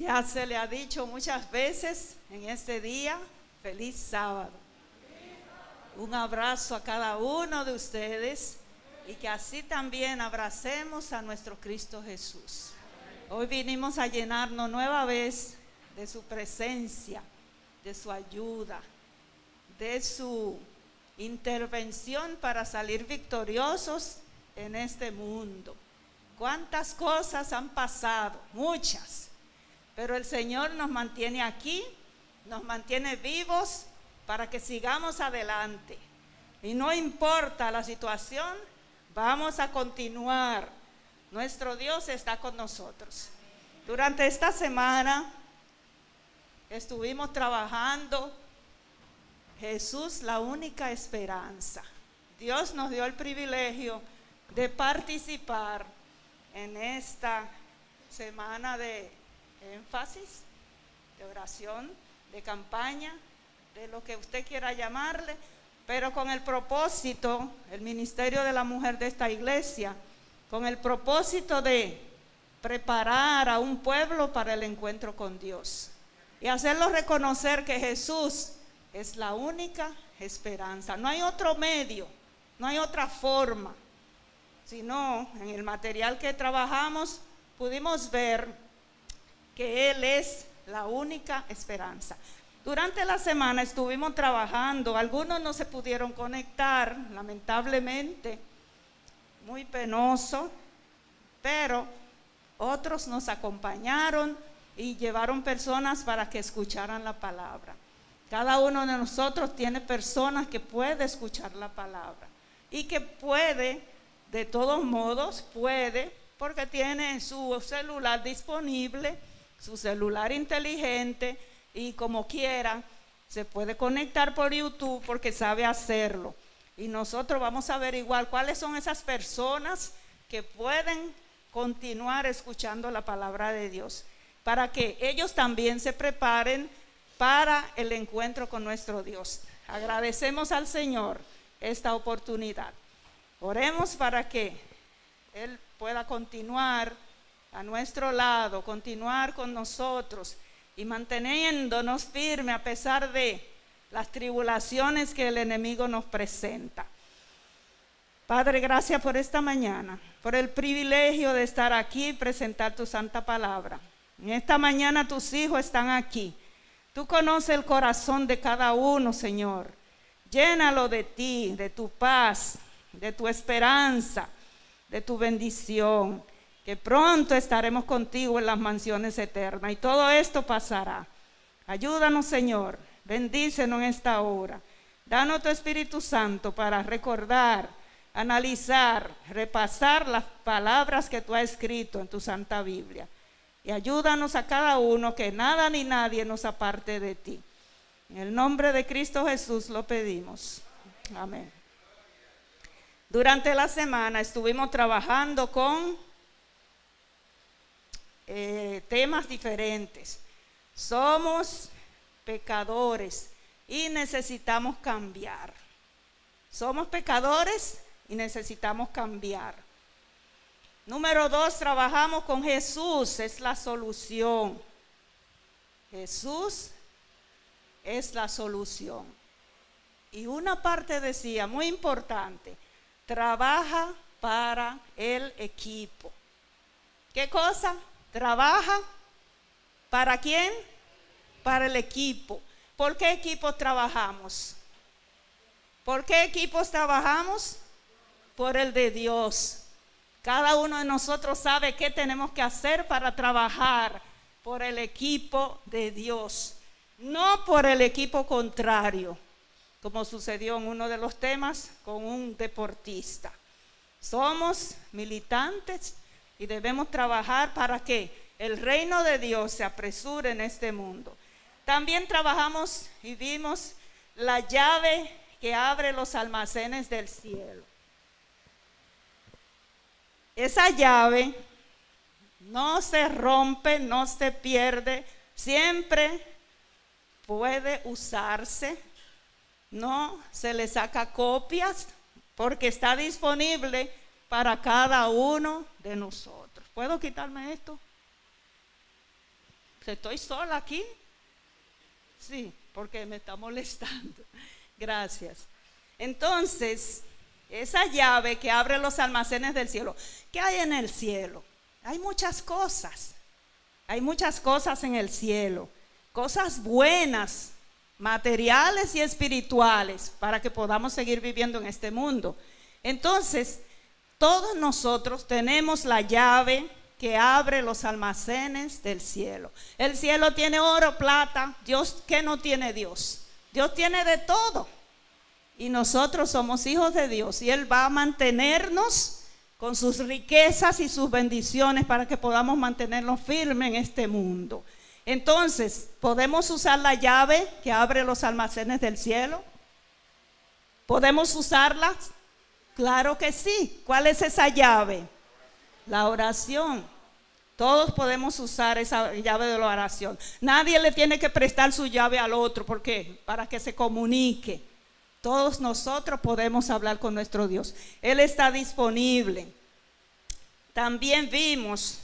Ya se le ha dicho muchas veces en este día, feliz sábado. Un abrazo a cada uno de ustedes y que así también abracemos a nuestro Cristo Jesús. Hoy vinimos a llenarnos nueva vez de su presencia, de su ayuda, de su intervención para salir victoriosos en este mundo. ¿Cuántas cosas han pasado? Muchas. Pero el Señor nos mantiene aquí, nos mantiene vivos para que sigamos adelante. Y no importa la situación, vamos a continuar. Nuestro Dios está con nosotros. Durante esta semana estuvimos trabajando Jesús, la única esperanza. Dios nos dio el privilegio de participar en esta semana de énfasis, de oración, de campaña, de lo que usted quiera llamarle, pero con el propósito, el ministerio de la mujer de esta iglesia, con el propósito de preparar a un pueblo para el encuentro con Dios y hacerlo reconocer que Jesús es la única esperanza. No hay otro medio, no hay otra forma, sino en el material que trabajamos pudimos ver que Él es la única esperanza. Durante la semana estuvimos trabajando, algunos no se pudieron conectar, lamentablemente, muy penoso, pero otros nos acompañaron y llevaron personas para que escucharan la palabra. Cada uno de nosotros tiene personas que puede escuchar la palabra y que puede, de todos modos, porque tiene su celular disponible, su celular inteligente, y como quiera se puede conectar por YouTube porque sabe hacerlo. Y nosotros vamos a averiguar cuáles son esas personas que pueden continuar escuchando la palabra de Dios, para que ellos también se preparen para el encuentro con nuestro Dios. Agradecemos al Señor esta oportunidad. Oremos para que Él pueda continuar a nuestro lado, continuar con nosotros y manteniéndonos firmes a pesar de las tribulaciones que el enemigo nos presenta. Padre, gracias por esta mañana, por el privilegio de estar aquí y presentar tu santa palabra. En esta mañana tus hijos están aquí. Tú conoces el corazón de cada uno, Señor. Llénalo de ti, de tu paz, de tu esperanza, de tu bendición. Que pronto estaremos contigo en las mansiones eternas y todo esto pasará. Ayúdanos, Señor, bendícenos en esta hora. Danos tu Espíritu Santo para recordar, analizar, repasar las palabras que tú has escrito en tu Santa Biblia. Y ayúdanos a cada uno que nada ni nadie nos aparte de ti. En el nombre de Cristo Jesús lo pedimos. Amén. Durante la semana estuvimos trabajando con temas diferentes. Somos pecadores y necesitamos cambiar. Somos pecadores y necesitamos cambiar. Número 2, trabajamos con Jesús, es la solución. Jesús es la solución. Y una parte decía, muy importante, trabaja para el equipo. ¿Qué cosa? Trabaja ¿para quién? Para el equipo. ¿Por qué equipos trabajamos? ¿Por qué equipos trabajamos? Por el de Dios. Cada uno de nosotros sabe qué tenemos que hacer para trabajar por el equipo de Dios, no por el equipo contrario, como sucedió en uno de los temas con un deportista. Somos militantes y debemos trabajar para que el reino de Dios se apresure en este mundo. También trabajamos y vimos la llave que abre los almacenes del cielo. Esa llave no se rompe, no se pierde, siempre puede usarse, no se le saca copias porque está disponible para cada uno de nosotros. ¿Puedo quitarme esto? ¿Estoy sola aquí? Sí, porque me está molestando. Gracias. Entonces, esa llave que abre los almacenes del cielo. ¿Qué hay en el cielo? Hay muchas cosas. Hay muchas cosas en el cielo. Cosas buenas, materiales y espirituales, para que podamos seguir viviendo en este mundo. Entonces, todos nosotros tenemos la llave que abre los almacenes del cielo. El cielo tiene oro, plata. Dios, ¿qué no tiene Dios? Dios tiene de todo. Y nosotros somos hijos de Dios. Y Él va a mantenernos con sus riquezas y sus bendiciones para que podamos mantenernos firmes en este mundo. Entonces, ¿podemos usar la llave que abre los almacenes del cielo? ¿Podemos usarla? Claro que sí. ¿Cuál es esa llave? La oración. Todos podemos usar esa llave de la oración. Nadie le tiene que prestar su llave al otro. ¿Por qué? Para que se comunique. Todos nosotros podemos hablar con nuestro Dios. Él está disponible. También vimos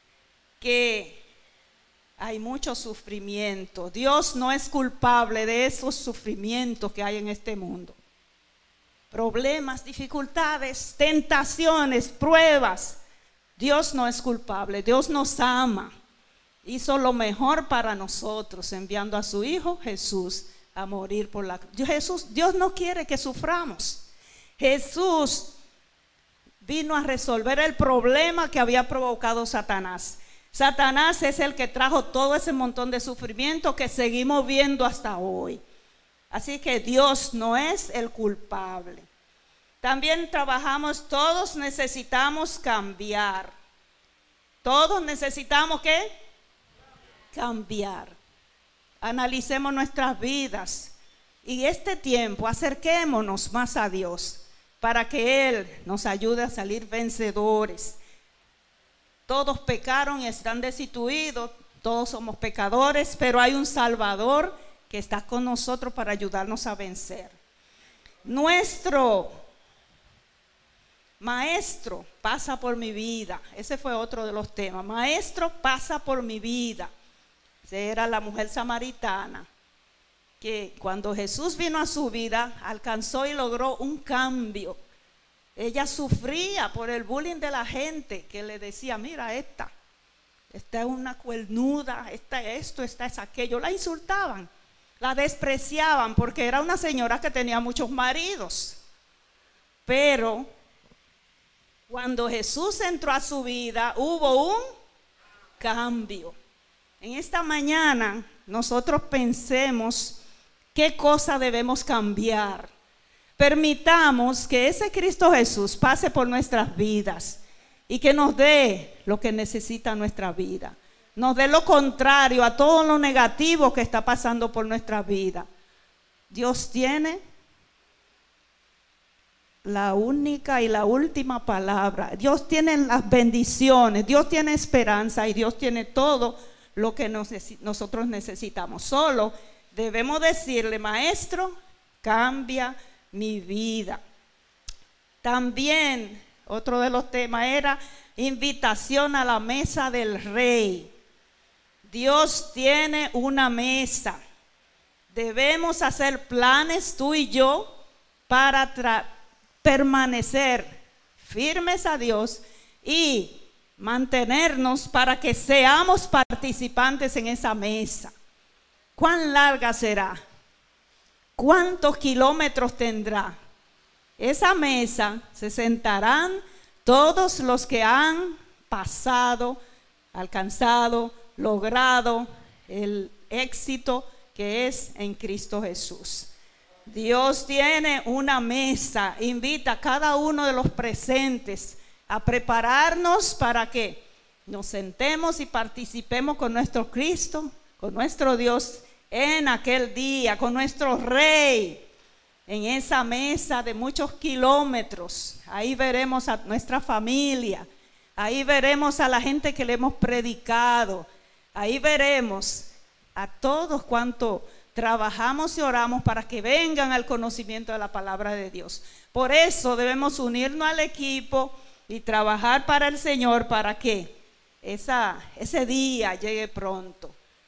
que hay mucho sufrimiento. Dios no es culpable de esos sufrimientos que hay en este mundo. Problemas, dificultades, tentaciones, pruebas. Dios no es culpable. Dios nos ama. Hizo lo mejor para nosotros, enviando a su Hijo Jesús a morir por la cruz. Dios no quiere que suframos. Jesús vino a resolver el problema que había provocado Satanás. Satanás es el que trajo todo ese montón de sufrimiento que seguimos viendo hasta hoy. Así que Dios no es el culpable. También trabajamos, todos necesitamos cambiar. Todos necesitamos ¿qué? Cambiar. Analicemos nuestras vidas y este tiempo acerquémonos más a Dios para que Él nos ayude a salir vencedores. Todos pecaron y están destituidos, todos somos pecadores, pero hay un Salvador que está con nosotros para ayudarnos a vencer. Nuestro Maestro pasa por mi vida. Ese fue otro de los temas. Maestro pasa por mi vida. Era la mujer samaritana que cuando Jesús vino a su vida alcanzó y logró un cambio. Ella sufría por el bullying de la gente que le decía, mira esta es una cuernuda, esta esto, esta es aquello. La insultaban, la despreciaban porque era una señora que tenía muchos maridos. Pero cuando Jesús entró a su vida hubo un cambio. En esta mañana nosotros pensemos qué cosa debemos cambiar. Permitamos que ese Cristo Jesús pase por nuestras vidas y que nos dé lo que necesita nuestra vida. Nos dé lo contrario a todo lo negativo que está pasando por nuestra vida. Dios tiene la única y la última palabra. Dios tiene las bendiciones, Dios tiene esperanza y Dios tiene todo lo que nosotros necesitamos. Solo debemos decirle, Maestro, cambia mi vida. También otro de los temas era invitación a la mesa del Rey. Dios tiene una mesa. Debemos hacer planes tú y yo para permanecer firmes a Dios y mantenernos para que seamos participantes en esa mesa. ¿Cuán larga será? ¿Cuántos kilómetros tendrá? Esa mesa se sentarán todos los que han pasado, alcanzado, logrado el éxito que es en Cristo Jesús. Dios tiene una mesa, invita a cada uno de los presentes a prepararnos para que nos sentemos y participemos con nuestro Cristo, con nuestro Dios en aquel día, con nuestro Rey, en esa mesa de muchos kilómetros. Ahí veremos a nuestra familia, ahí veremos a la gente que le hemos predicado, ahí veremos a todos cuantos trabajamos y oramos para que vengan al conocimiento de la palabra de Dios. Por eso debemos unirnos al equipo y trabajar para el Señor para que ese día llegue pronto.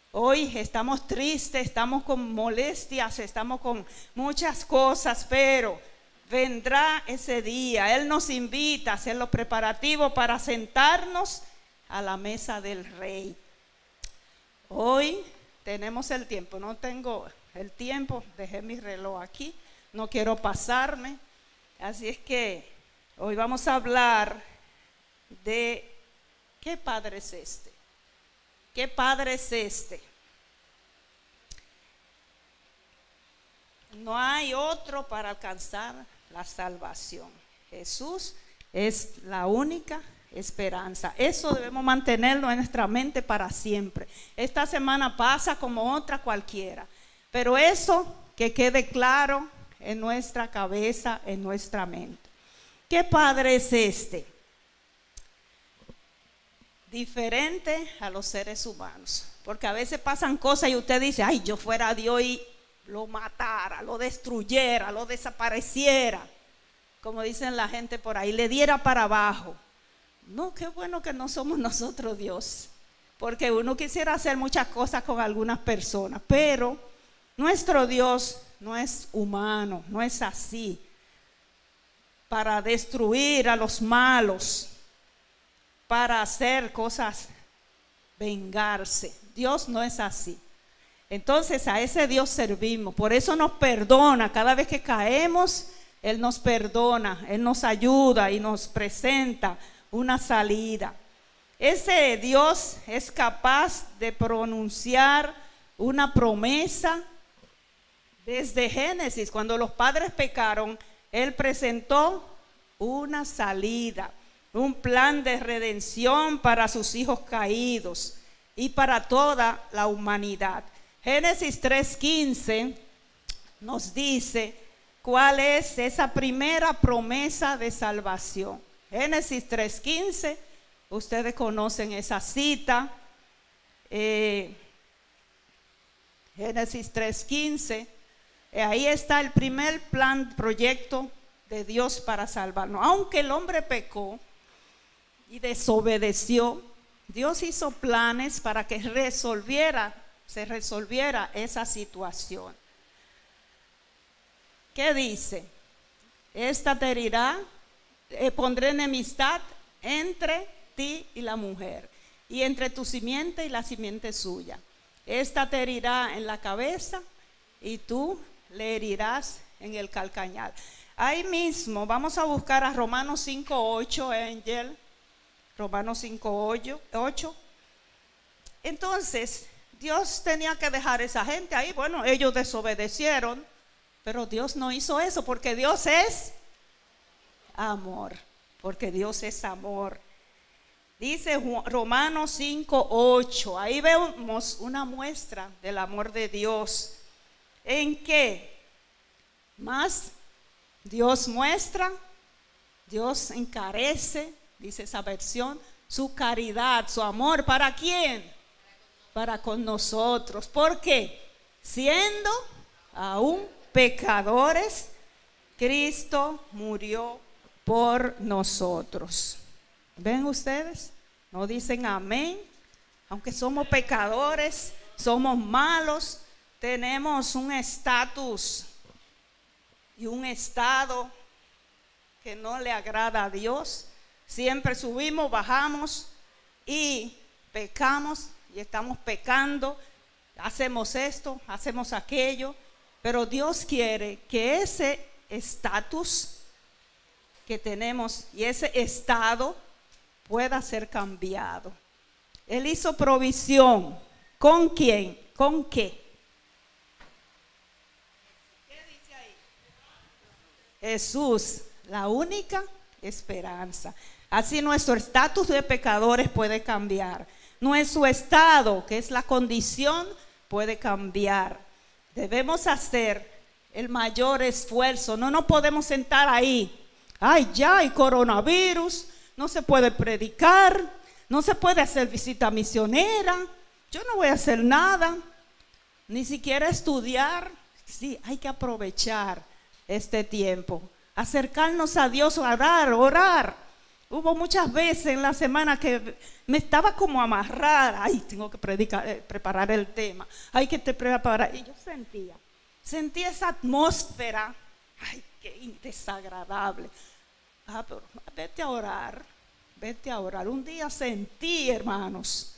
Hoy estamos tristes, estamos con molestias, estamos con muchas cosas, pero vendrá ese día. Él nos invita a hacer los preparativos para sentarnos a la mesa del Rey. Hoy tenemos el tiempo, no tengo el tiempo, dejé mi reloj aquí, no quiero pasarme. Así es que hoy vamos a hablar de ¿qué padre es este? ¿Qué padre es este? No hay otro para alcanzar la salvación. Jesús es la única esperanza. Eso debemos mantenerlo en nuestra mente para siempre. Esta semana pasa como otra cualquiera, pero eso que quede claro en nuestra cabeza, en nuestra mente. ¿Qué padre es este? Diferente a los seres humanos, porque a veces pasan cosas y usted dice, ay, yo fuera Dios y lo matara, lo destruyera, lo desapareciera, como dicen la gente por ahí, le diera para abajo. No, qué bueno que no somos nosotros Dios, porque uno quisiera hacer muchas cosas con algunas personas, pero nuestro Dios no es humano, no es así, para destruir a los malos, para hacer cosas, vengarse. Dios no es así. Entonces a ese Dios servimos, por eso nos perdona. Cada vez que caemos, Él nos perdona, Él nos ayuda y nos presenta una salida. Ese Dios es capaz de pronunciar una promesa desde Génesis. Cuando los padres pecaron, Él presentó una salida, un plan de redención para sus hijos caídos y para toda la humanidad. Génesis 3:15 nos dice cuál es esa primera promesa de salvación. Génesis 3:15, ustedes conocen esa cita. Génesis 3:15, ahí está el primer plan, proyecto de Dios para salvarnos. Aunque el hombre pecó y desobedeció, Dios hizo planes para que se resolviera esa situación. ¿Qué dice? Esta te herirá, pondré enemistad entre ti y la mujer, y entre tu simiente y la simiente suya. Esta te herirá en la cabeza y tú le herirás en el calcañar. Ahí mismo vamos a buscar a Romanos 5:8, Angel. Romanos 5:8. Entonces, Dios tenía que dejar a esa gente ahí. Bueno, ellos desobedecieron, pero Dios no hizo eso, porque Dios es amor. Porque Dios es amor. Dice Romanos 5:8. Ahí vemos una muestra del amor de Dios. ¿En qué? Más Dios muestra, Dios encarece, dice esa versión, su caridad, su amor. ¿Para quién? Para con nosotros. ¿Por qué? Siendo aún pecadores, Cristo murió por nosotros. ¿Ven ustedes? No dicen amén. Aunque somos pecadores, somos malos, tenemos un estatus y un estado que no le agrada a Dios. Siempre subimos, bajamos y pecamos y estamos pecando. Hacemos esto, hacemos aquello, pero Dios quiere que ese estatus que tenemos y ese estado pueda ser cambiado. Él hizo provisión. ¿Con quién? ¿Con qué? ¿Qué dice ahí? Jesús, la única esperanza. Así nuestro estatus de pecadores puede cambiar. Nuestro estado, que es la condición, puede cambiar. Debemos hacer el mayor esfuerzo. No nos podemos sentar ahí. Ay, ya hay coronavirus, no se puede predicar, no se puede hacer visita misionera. Yo no voy a hacer nada, ni siquiera estudiar. Sí, hay que aprovechar este tiempo, acercarnos a Dios, orar. Hubo muchas veces en la semana que me estaba como amarrada. Ay, tengo que preparar el tema. Hay que te preparar. Y yo sentía esa atmósfera. Ay, qué desagradable. Pero vete a orar. Vete a orar. Un día sentí, hermanos.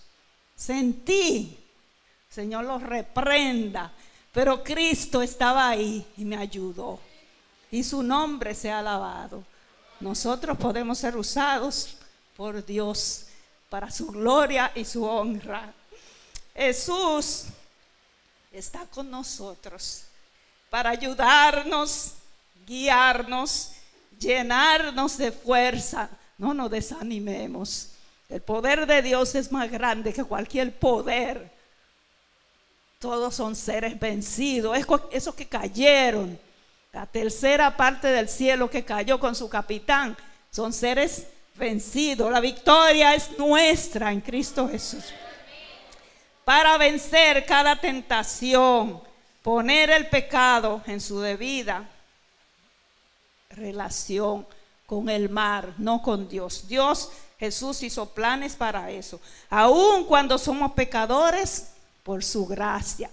Señor los reprenda. Pero Cristo estaba ahí y me ayudó. Y su nombre sea alabado. Nosotros podemos ser usados por Dios para su gloria y su honra. Jesús está con nosotros para ayudarnos, guiarnos, llenarnos de fuerza. No nos desanimemos. El poder de Dios es más grande que cualquier poder. Todos son seres vencidos. Esos que cayeron, la tercera parte del cielo que cayó con su capitán, son seres vencidos. La victoria es nuestra en Cristo Jesús. Para vencer cada tentación, poner el pecado en su debida relación con el mar, no con Dios. Jesús hizo planes para eso. Aun cuando somos pecadores, por su gracia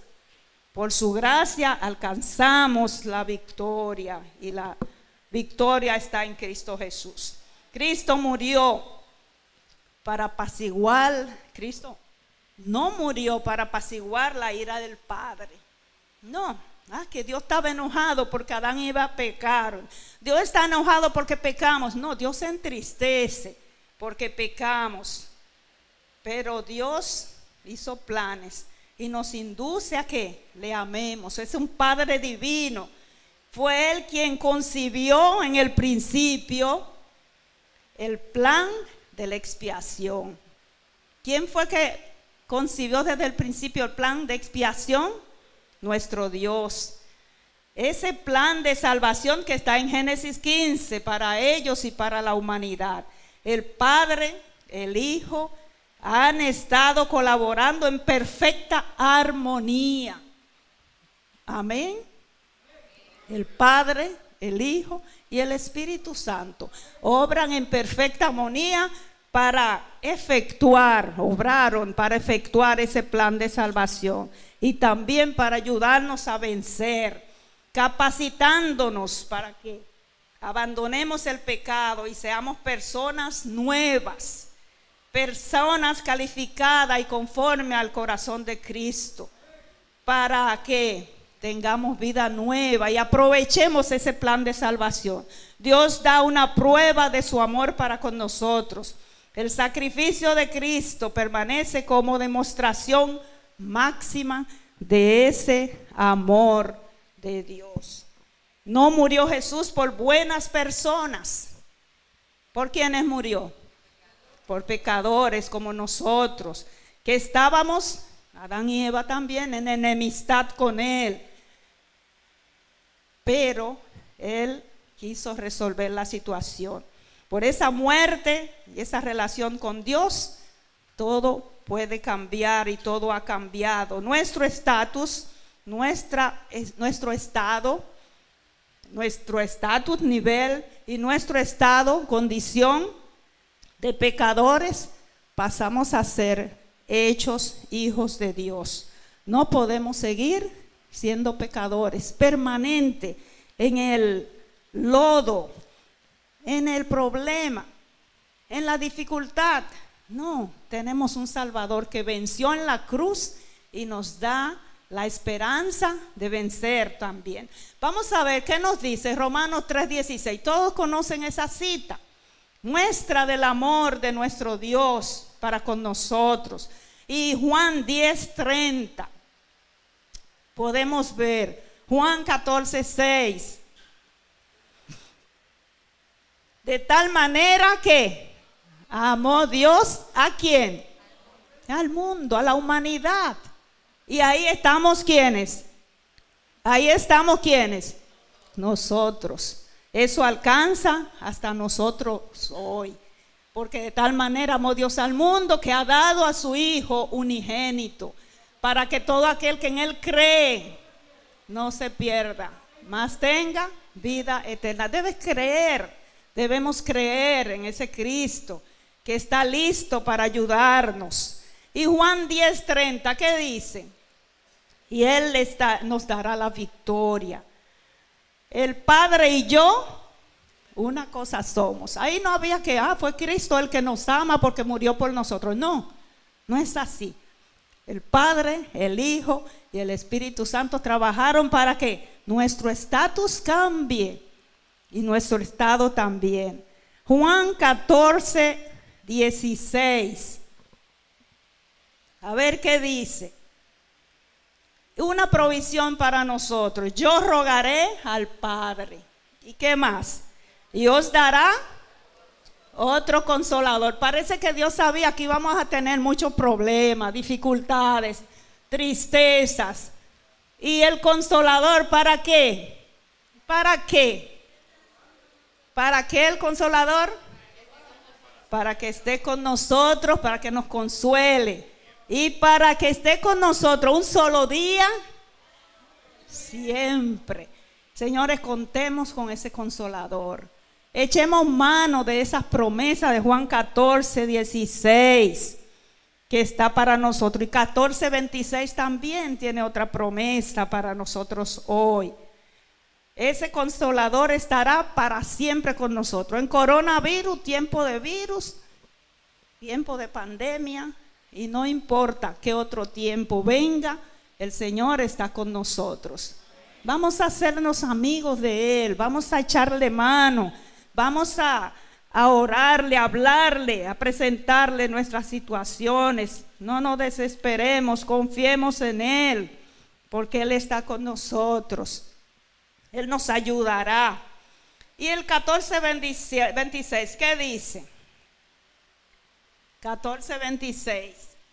alcanzamos la victoria, y la victoria está en Cristo Jesús. Cristo murió para apaciguar. Cristo no murió para apaciguar la ira del Padre. No, que Dios estaba enojado porque Adán y Eva pecaron. Dios está enojado porque pecamos. No, Dios se entristece porque pecamos. Pero Dios hizo planes y nos induce a que le amemos. Es un Padre divino. Fue Él quien concibió en el principio el plan de la expiación. ¿Quién fue que concibió desde el principio el plan de expiación? Nuestro Dios. Ese plan de salvación que está en Génesis 15 para ellos y para la humanidad. El Padre, el Hijo, han estado colaborando en perfecta armonía. Amén. El Padre, el Hijo y el Espíritu Santo obran en perfecta armonía obraron para efectuar ese plan de salvación, y también para ayudarnos a vencer, capacitándonos para que abandonemos el pecado y seamos personas nuevas, personas calificadas y conforme al corazón de Cristo, para que tengamos vida nueva y aprovechemos ese plan de salvación. Dios da una prueba de su amor para con nosotros. El sacrificio de Cristo permanece como demostración máxima de ese amor de Dios. No murió Jesús por buenas personas. ¿Por quiénes murió? Por pecadores como nosotros, que estábamos, Adán y Eva también, en enemistad con Él. Pero Él quiso resolver la situación. Por esa muerte y esa relación con Dios, todo puede cambiar y todo ha cambiado. Nuestro estatus, nivel y nuestro estado, condición de pecadores, pasamos a ser hechos hijos de Dios. No podemos seguir siendo pecadores, permanente en el lodo, en el problema, en la dificultad. No, tenemos un Salvador que venció en la cruz y nos da la esperanza de vencer también. Vamos a ver qué nos dice Romanos 3:16. Todos conocen esa cita. Muestra del amor de nuestro Dios para con nosotros. Y Juan 10:30. Podemos ver Juan 14:6. De tal manera que amó Dios ¿a quién? Al mundo, a la humanidad. Y ahí estamos ¿quiénes? Ahí estamos ¿quiénes? Nosotros. Eso alcanza hasta nosotros hoy. Porque de tal manera amó Dios al mundo que ha dado a su Hijo unigénito, para que todo aquel que en Él cree no se pierda, mas tenga vida eterna. Debes creer Debemos creer en ese Cristo que está listo para ayudarnos. Y Juan 10:30, ¿qué dice? Y Él nos dará la victoria. El Padre y yo, una cosa somos. Ahí no había que, fue Cristo el que nos ama porque murió por nosotros. No, no es así. El Padre, el Hijo y el Espíritu Santo trabajaron para que nuestro estatus cambie y nuestro estado también. Juan 14:16. A ver qué dice. Una provisión para nosotros. Yo rogaré al Padre. ¿Y qué más? Y os dará otro consolador. Parece que Dios sabía que íbamos a tener muchos problemas, dificultades, tristezas. ¿Y el consolador para qué? ¿Para qué? ¿Para qué el consolador? Para que esté con nosotros, para que nos consuele. Y para que esté con nosotros un solo día, siempre. Señores, contemos con ese consolador. Echemos mano de esas promesas de Juan 14:16 que está para nosotros. Y 14:26 también tiene otra promesa para nosotros hoy. Ese consolador estará para siempre con nosotros. En coronavirus, tiempo de virus, tiempo de pandemia, y no importa qué otro tiempo venga, el Señor está con nosotros. Vamos a hacernos amigos de Él, vamos a echarle mano, vamos a orarle, a hablarle, a presentarle nuestras situaciones. No nos desesperemos, confiemos en Él, porque Él está con nosotros. Él nos ayudará. Y el 14:26, ¿qué dice? 14:26.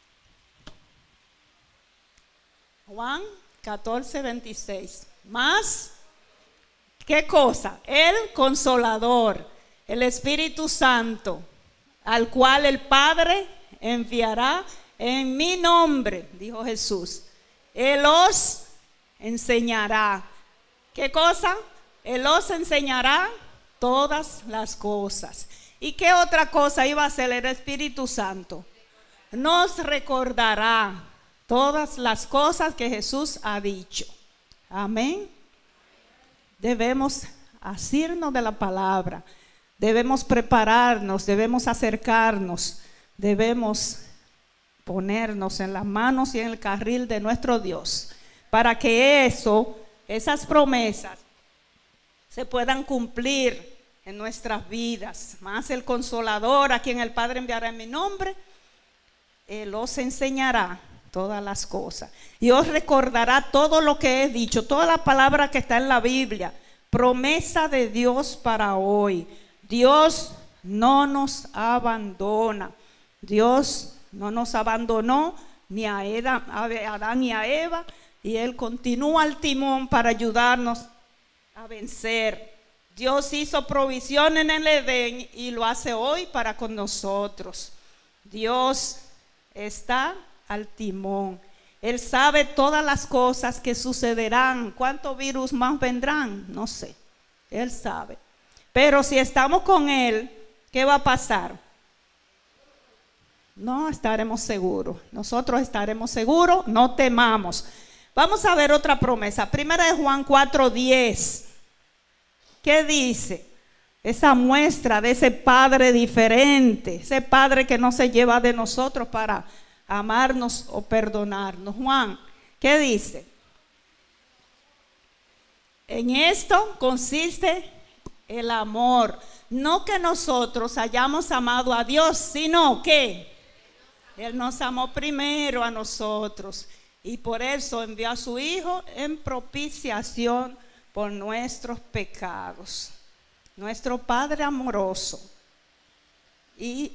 Juan 14:26. Más, ¿qué cosa? El consolador, el Espíritu Santo, al cual el Padre enviará en mi nombre, dijo Jesús. Él os enseñará. ¿Qué cosa? Él os enseñará todas las cosas. ¿Y qué otra cosa iba a hacer el Espíritu Santo? Nos recordará todas las cosas que Jesús ha dicho. Amén. Debemos asirnos de la palabra. Debemos prepararnos, debemos acercarnos, debemos ponernos en las manos y en el carril de nuestro Dios, para que esas promesas se puedan cumplir en nuestras vidas. Más el consolador, a quien el Padre enviará en mi nombre, Él os enseñará todas las cosas y os recordará todo lo que he dicho, toda la palabra que está en la Biblia. Promesa de Dios para hoy. Dios no nos abandona. Dios no nos abandonó ni a Adán ni a Eva, y Él continúa al timón para ayudarnos a vencer. Dios hizo provisión en el Edén y lo hace hoy para con nosotros. Dios está al timón. Él sabe todas las cosas que sucederán. ¿Cuántos virus más vendrán? No sé. Él sabe. Pero si estamos con Él, ¿qué va a pasar? No estaremos seguros. Nosotros estaremos seguros, no temamos. Vamos a ver otra promesa. Primera de Juan 4:10. ¿Qué dice? Esa muestra de ese Padre diferente, ese Padre que no se lleva de nosotros para amarnos o perdonarnos. Juan, ¿qué dice? En esto consiste el amor. No que nosotros hayamos amado a Dios, sino que Él nos amó primero a nosotros. Y por eso envió a su Hijo en propiciación por nuestros pecados. Nuestro Padre amoroso. Y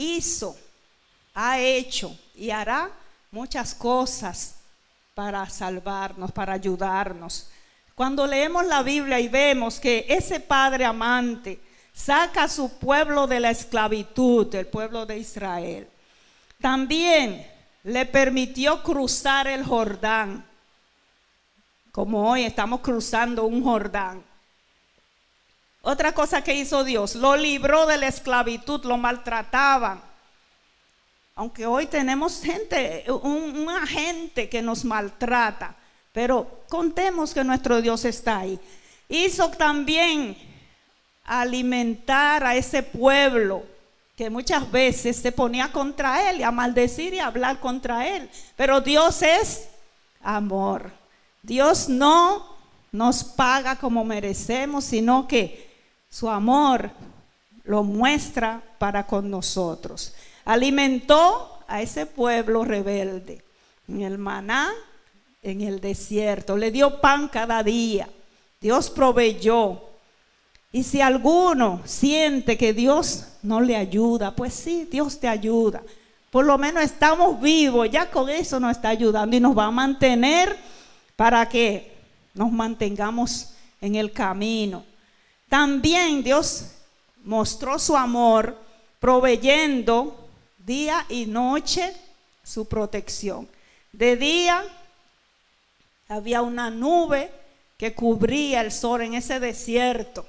ha hecho y hará muchas cosas para salvarnos, para ayudarnos. Cuando leemos la Biblia y vemos que ese Padre amante saca a su pueblo de la esclavitud, el pueblo de Israel, también le permitió cruzar el Jordán, como hoy estamos cruzando un Jordán. Otra cosa que hizo Dios, lo libró de la esclavitud, lo maltrataban. Aunque hoy tenemos una gente que nos maltrata, pero contemos que nuestro Dios está ahí. Hizo también alimentar a ese pueblo que muchas veces se ponía contra él y a maldecir y a hablar contra él. Pero Dios es amor. Dios no nos paga como merecemos, sino que su amor lo muestra para con nosotros. Alimentó a ese pueblo rebelde en el maná, en el desierto. Le dio pan cada día. Dios proveyó. Y si alguno siente que Dios no le ayuda, pues sí, Dios te ayuda. Por lo menos estamos vivos, ya con eso nos está ayudando y nos va a mantener para que nos mantengamos en el camino. También Dios mostró su amor proveyendo día y noche su protección. De día había una nube que cubría el sol en ese desierto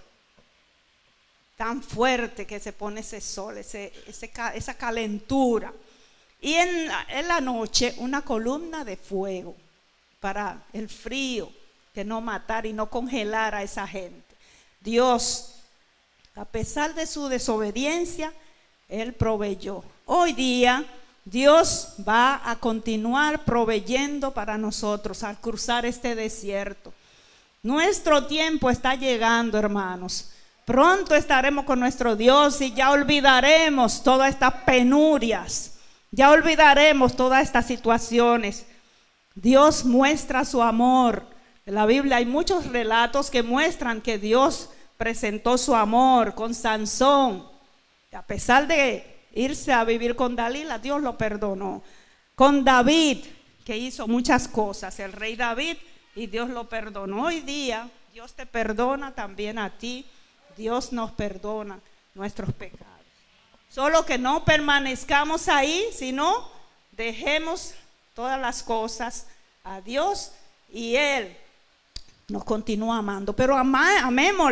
tan fuerte que se pone ese sol, esa calentura. Y en la noche una columna de fuego para el frío, que no matara y no congelara a esa gente. Dios, a pesar de su desobediencia, Él proveyó. Hoy día Dios va a continuar proveyendo para nosotros al cruzar este desierto. Nuestro tiempo está llegando, hermanos. Pronto estaremos con nuestro Dios y ya olvidaremos todas estas penurias. Ya olvidaremos todas estas situaciones. Dios muestra su amor. En la Biblia hay muchos relatos que muestran que Dios presentó su amor con Sansón. A pesar de irse a vivir con Dalila, Dios lo perdonó. Con David, que hizo muchas cosas, el rey David, y Dios lo perdonó. Hoy día Dios te perdona también a ti. Dios nos perdona nuestros pecados. Solo que no permanezcamos ahí, sino dejemos todas las cosas a Dios y Él nos continúa amando. Pero amemos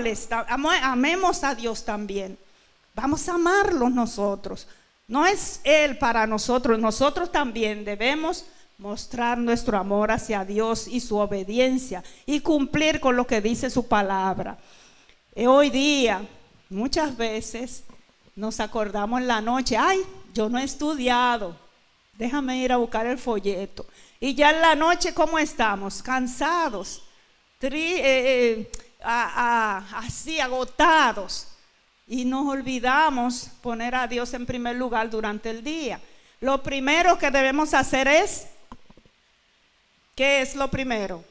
a Dios también. Vamos a amarlo nosotros. No es Él para nosotros, nosotros también debemos mostrar nuestro amor hacia Dios y su obediencia y cumplir con lo que dice su palabra. Hoy día, muchas veces nos acordamos en la noche, ay, yo no he estudiado, déjame ir a buscar el folleto. Y ya en la noche, ¿cómo estamos? Cansados, así agotados. Y nos olvidamos poner a Dios en primer lugar durante el día. Lo primero que debemos hacer es, ¿qué es lo primero?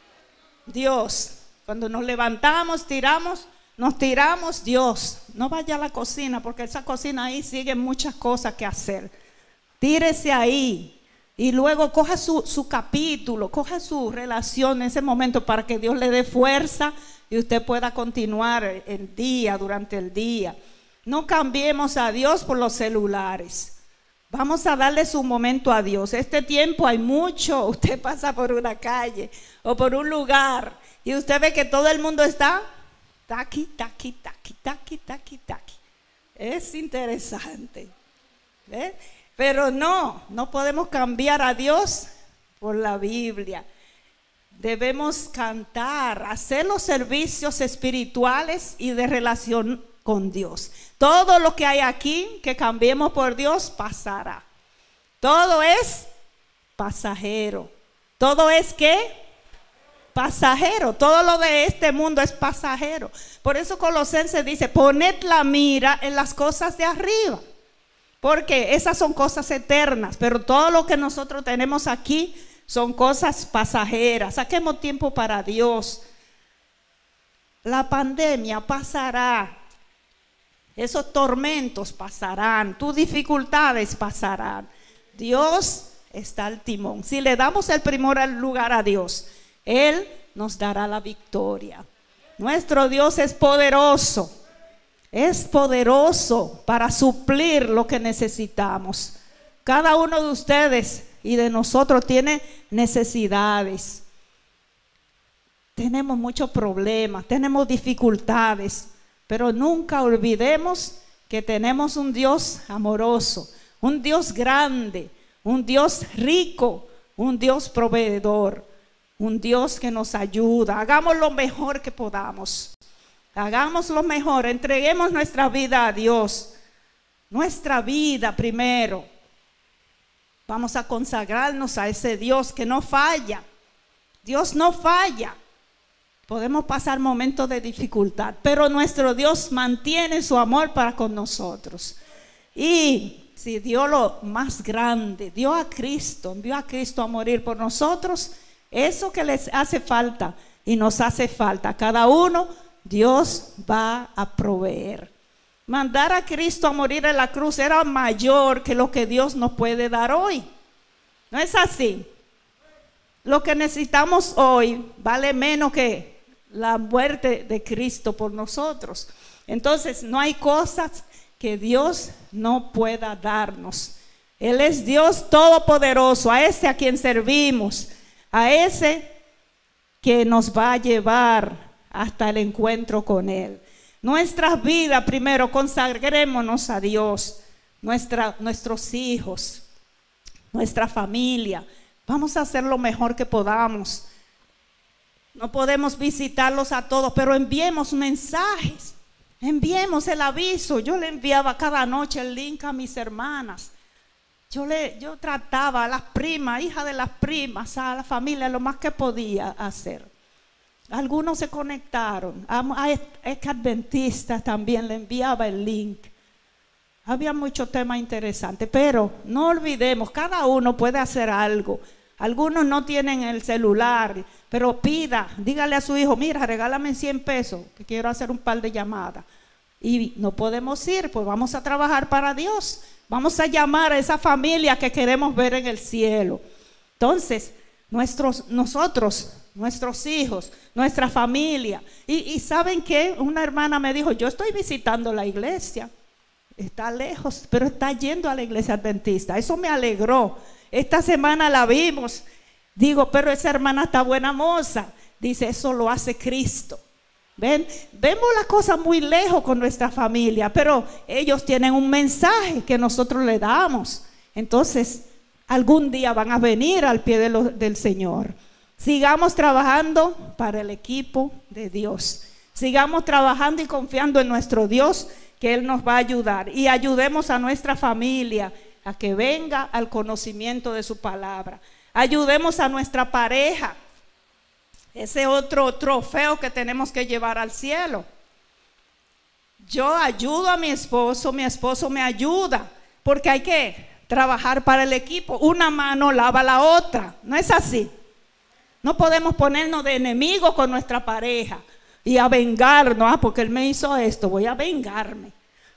Dios. Cuando nos levantamos, nos tiramos, Dios. No vaya a la cocina, porque esa cocina ahí sigue muchas cosas que hacer. Tírese ahí y luego coja su capítulo, coja su relación en ese momento para que Dios le dé fuerza y usted pueda continuar el día, durante el día. No cambiemos a Dios por los celulares. Vamos a darle su momento a Dios. Este tiempo hay mucho. Usted pasa por una calle o por un lugar y usted ve que todo el mundo está taqui, taqui, taqui, taqui, taqui, taqui. Es interesante. ¿Ves? Pero no podemos cambiar a Dios por la Biblia. Debemos cantar, hacer los servicios espirituales y de relación con Dios. Todo lo que hay aquí que cambiemos por Dios pasará. Todo es pasajero. Todo es ¿qué? Pasajero. Todo lo de este mundo es pasajero. Por eso Colosenses dice, poned la mira en las cosas de arriba. Porque esas son cosas eternas, pero todo lo que nosotros tenemos aquí son cosas pasajeras. Saquemos tiempo para Dios. La pandemia pasará. Esos tormentos pasarán. Tus dificultades pasarán. Dios está al timón. Si le damos el primer lugar a Dios, Él nos dará la victoria. Nuestro Dios es poderoso. Es poderoso para suplir lo que necesitamos. Cada uno de ustedes y de nosotros tiene necesidades. Tenemos muchos problemas, tenemos dificultades. pero nunca olvidemos que tenemos un Dios amoroso, un Dios grande, un Dios rico, un Dios proveedor, un Dios que nos ayuda. Hagamos lo mejor que podamos. Hagamos lo mejor, entreguemos nuestra vida a Dios. Nuestra vida primero. Vamos a consagrarnos a ese Dios que no falla. Dios no falla. Podemos pasar momentos de dificultad, pero nuestro Dios mantiene su amor para con nosotros. Y si dio lo más grande, dio a Cristo, envió a Cristo a morir por nosotros, eso que les hace falta y nos hace falta, cada uno, Dios va a proveer. Mandar a Cristo a morir en la cruz era mayor que lo que Dios nos puede dar hoy. ¿No es así? Lo que necesitamos hoy vale menos que la muerte de Cristo por nosotros. Entonces no hay cosas que Dios no pueda darnos. Él es Dios todopoderoso, a ese a quien servimos, a ese que nos va a llevar hasta el encuentro con Él. Nuestras vidas primero, consagrémonos a Dios, nuestros hijos, nuestra familia. Vamos a hacer lo mejor que podamos. No podemos visitarlos a todos, pero enviemos mensajes, enviemos el aviso. Yo le enviaba cada noche el link a mis hermanas. Yo trataba a las primas, hijas de las primas, a la familia lo más que podía hacer. Algunos se conectaron, a adventistas también le enviaba el link. Había muchos temas interesantes, pero no olvidemos, cada uno puede hacer algo. Algunos no tienen el celular, pero dígale a su hijo, mira, regálame 100 pesos, que quiero hacer un par de llamadas. Y no podemos ir, pues vamos a trabajar para Dios. Vamos a llamar a esa familia que queremos ver en el cielo. Entonces, nuestros hijos, nuestra familia. Y ¿saben qué? Una hermana me dijo, yo estoy visitando la iglesia. Está lejos, pero está yendo a la iglesia adventista. Eso me alegró. Esta semana la vimos. Digo, pero esa hermana está buena moza. Dice, eso lo hace Cristo. ¿Ven? Vemos las cosas muy lejos con nuestra familia, pero ellos tienen un mensaje que nosotros le damos. Entonces, algún día van a venir al pie del Señor. Sigamos trabajando para el equipo de Dios. Sigamos trabajando y confiando en nuestro Dios, que Él nos va a ayudar. Y ayudemos a nuestra familia a que venga al conocimiento de su palabra. Ayudemos a nuestra pareja. Ese otro trofeo que tenemos que llevar al cielo. Yo ayudo a mi esposo me ayuda, porque hay que trabajar para el equipo. Una mano lava la otra, ¿no es así? No podemos ponernos de enemigos con nuestra pareja y a vengarnos, porque él me hizo esto, voy a vengarme.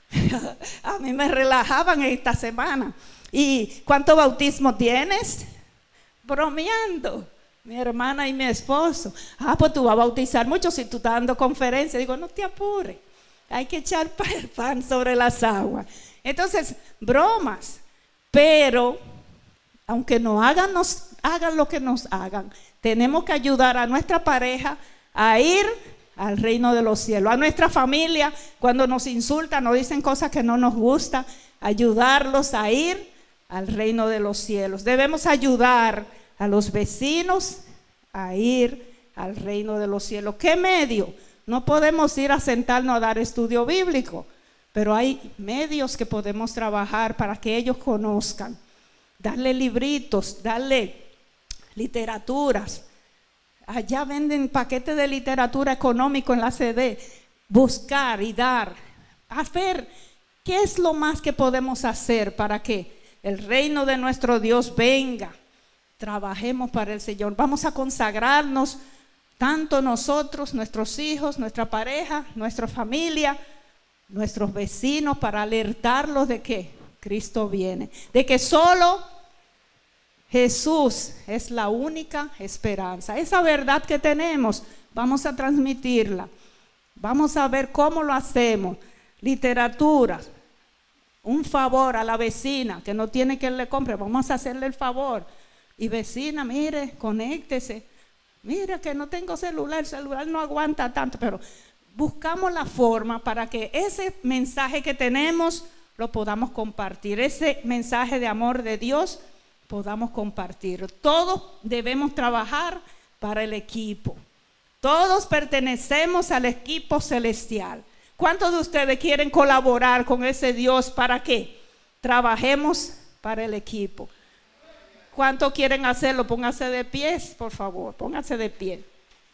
A mí me relajaban esta semana. ¿Y cuánto bautismo tienes? Bromeando. Mi hermana y mi esposo. Pues tú vas a bautizar mucho si tú estás dando conferencia. Digo, no te apures, hay que echar el pan sobre las aguas. Entonces, bromas. Pero, aunque hagan lo que nos hagan, tenemos que ayudar a nuestra pareja a ir al reino de los cielos. A nuestra familia, cuando nos insultan, nos dicen cosas que no nos gustan, ayudarlos a ir al reino de los cielos. Debemos ayudar a los vecinos a ir al reino de los cielos. ¿Qué medio? No podemos ir a sentarnos a dar estudio bíblico, pero hay medios que podemos trabajar para que ellos conozcan. Darle libritos, darle literaturas. Allá venden paquetes de literatura económico en la CD. Buscar y dar. A ver, ¿qué es lo más que podemos hacer para que el reino de nuestro Dios venga? Trabajemos para el Señor. Vamos a consagrarnos, tanto nosotros, nuestros hijos, nuestra pareja, nuestra familia, nuestros vecinos, para alertarlos de que Cristo viene, de que solo Jesús es la única esperanza. Esa verdad que tenemos, vamos a transmitirla. Vamos a ver cómo lo hacemos. Literatura, un favor a la vecina que no tiene que le compre, vamos a hacerle el favor. Y vecina, mire, conéctese. Mira que no tengo celular, el celular no aguanta tanto, pero buscamos la forma para que ese mensaje que tenemos lo podamos compartir, ese mensaje de amor de Dios podamos compartir. Todos debemos trabajar para el equipo. Todos pertenecemos al equipo celestial. ¿Cuántos de ustedes quieren colaborar con ese Dios para que trabajemos para el equipo? ¿Cuántos quieren hacerlo? Pónganse de pie, por favor, pónganse de pie.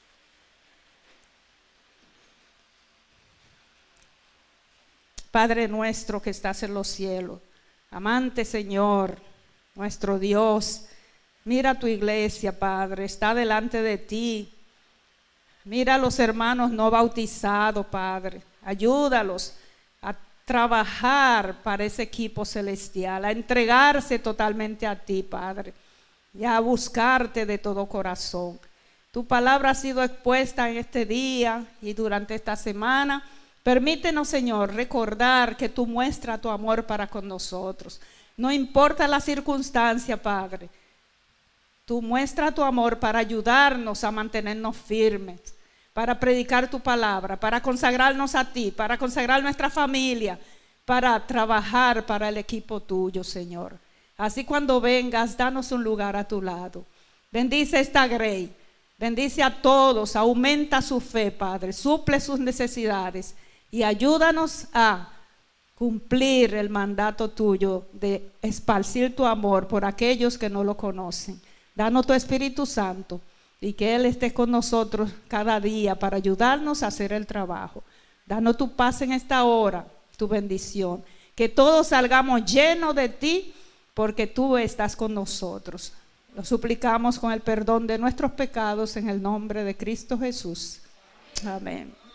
Padre nuestro que estás en los cielos, amante Señor, nuestro Dios, mira tu iglesia, Padre, está delante de ti. Mira a los hermanos no bautizados, Padre, ayúdalos a trabajar para ese equipo celestial, a entregarse totalmente a ti, Padre, y a buscarte de todo corazón. Tu palabra ha sido expuesta en este día y durante esta semana. Permítenos, Señor, recordar que tú muestras tu amor para con nosotros. No importa la circunstancia, Padre. Tú muestras tu amor para ayudarnos a mantenernos firmes, para predicar tu palabra, para consagrarnos a ti, para consagrar nuestra familia, para trabajar para el equipo tuyo, Señor. Así cuando vengas, danos un lugar a tu lado. Bendice esta grey, bendice a todos, aumenta su fe, Padre, suple sus necesidades. Y ayúdanos a cumplir el mandato tuyo de esparcir tu amor por aquellos que no lo conocen. Danos tu Espíritu Santo y que Él esté con nosotros cada día para ayudarnos a hacer el trabajo. Danos tu paz en esta hora, tu bendición. Que todos salgamos llenos de ti porque tú estás con nosotros. Lo suplicamos con el perdón de nuestros pecados en el nombre de Cristo Jesús. Amén.